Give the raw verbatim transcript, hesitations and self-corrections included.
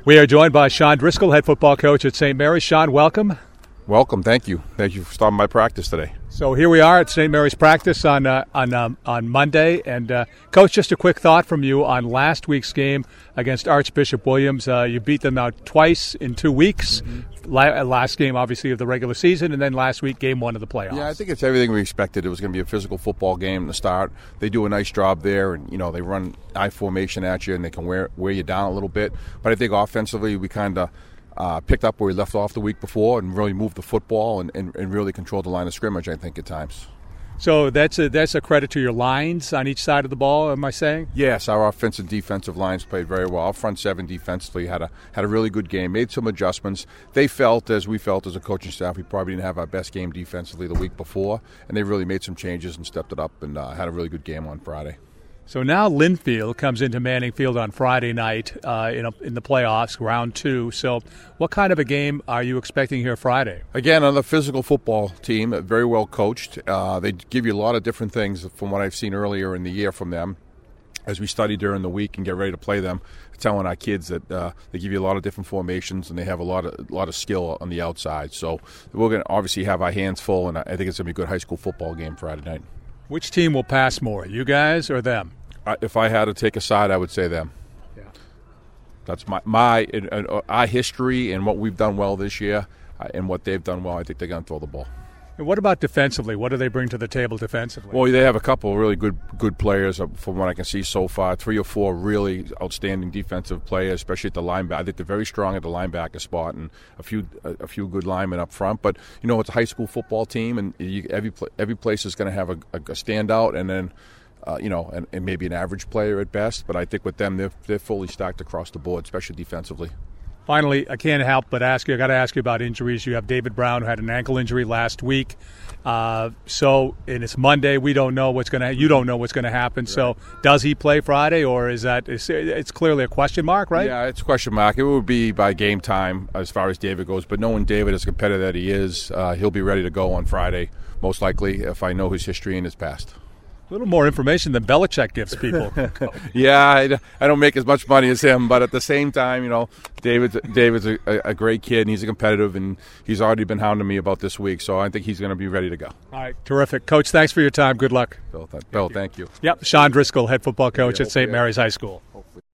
We are joined by Sean Driscoll, head football coach at Saint Mary's. Sean, welcome. Welcome. Thank you. Thank you for starting my practice today. So here we are at Saint Mary's practice on uh, on um, on Monday. And, uh, Coach, just a quick thought from you on last week's game against Archbishop Williams. Uh, you beat them now twice in two weeks. Mm-hmm. La- last game, obviously, of the regular season, and then last week, game one of the playoffs. Yeah, I think it's everything we expected. It was going to be a physical football game to start. They do a nice job there, and, you know, they run I formation at you, and they can wear, wear you down a little bit. But I think offensively, we kind of Uh, picked up where we left off the week before and really moved the football and, and, and really controlled the line of scrimmage, I think, at times. So that's a, that's a credit to your lines on each side of the ball, am I saying? Yes, our offensive and defensive lines played very well. Our front seven defensively had a had a really good game, made some adjustments. They felt, as we felt as a coaching staff, we probably didn't have our best game defensively the week before, and they really made some changes and stepped it up and uh, had a really good game on Friday. So now Linfield comes into Manning Field on Friday night uh, in, a, in the playoffs, round two. So what kind of a game are you expecting here Friday? Again, another physical football team, very well coached. Uh, they give you a lot of different things from what I've seen earlier in the year from them. As we study during the week and get ready to play them, telling our kids that uh, they give you a lot of different formations and they have a lot of a lot of skill on the outside. So we're going to obviously have our hands full, and I think it's going to be a good high school football game Friday night. Which team will pass more, you guys or them? Uh, if I had to take a side, I would say them. Yeah. That's my my uh, our history and what we've done well this year uh, and what they've done well. I think they're going to throw the ball. And what about defensively? What do they bring to the table defensively? Well, they have a couple of really good good players from what I can see so far. Three or four really outstanding defensive players, especially at the linebacker. I think they're very strong at the linebacker spot, and a few a few good linemen up front. But you know, it's a high school football team, and you, every every place is going to have a, a, a standout, and then uh, you know, and, and maybe an average player at best. But I think with them, they're they're fully stacked across the board, especially defensively. Finally, I can't help but ask you, I got to ask you about injuries. You have David Brown, who had an ankle injury last week. Uh, so, and it's Monday. We don't know what's going to, you don't know what's going to happen. Right. So, does he play Friday, or is that, is, it's clearly a question mark, right? Yeah, it's a question mark. It would be by game time as far as David goes. But knowing David as a competitor that he is, uh, he'll be ready to go on Friday, most likely, if I know his history and his past. A little more information than Belichick gives people. yeah, I, I don't make as much money as him, but at the same time, you know, David's, David's a, a great kid, and he's a competitive, and he's already been hounding me about this week, so I think he's going to be ready to go. All right, terrific. Coach, thanks for your time. Good luck. Bill, th- Bill thank you. Yep, Sean Driscoll, head football coach yeah, at Saint Mary's High School.